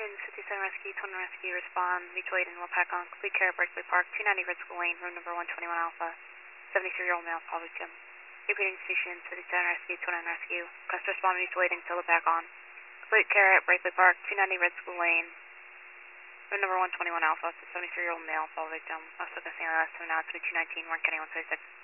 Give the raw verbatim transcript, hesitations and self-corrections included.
fifty-seven Rescue, twenty Rescue, respond, mutual aid in Wapakon, complete care at Berkeley Park, two ninety Red School Lane, room number one twenty-one Alpha, seventy-three-year-old male, fall victim. Repeating station, fifty-seven Rescue, twenty-nine Rescue, request to respond, mutual aid in Wapakon, complete care at Berkeley Park, two ninety Red School Lane, room number one twenty-one Alpha, seventy-three-year-old male, fall victim. Also, Casino, seven now, twenty-two nineteen, Warren County, one thirty-six.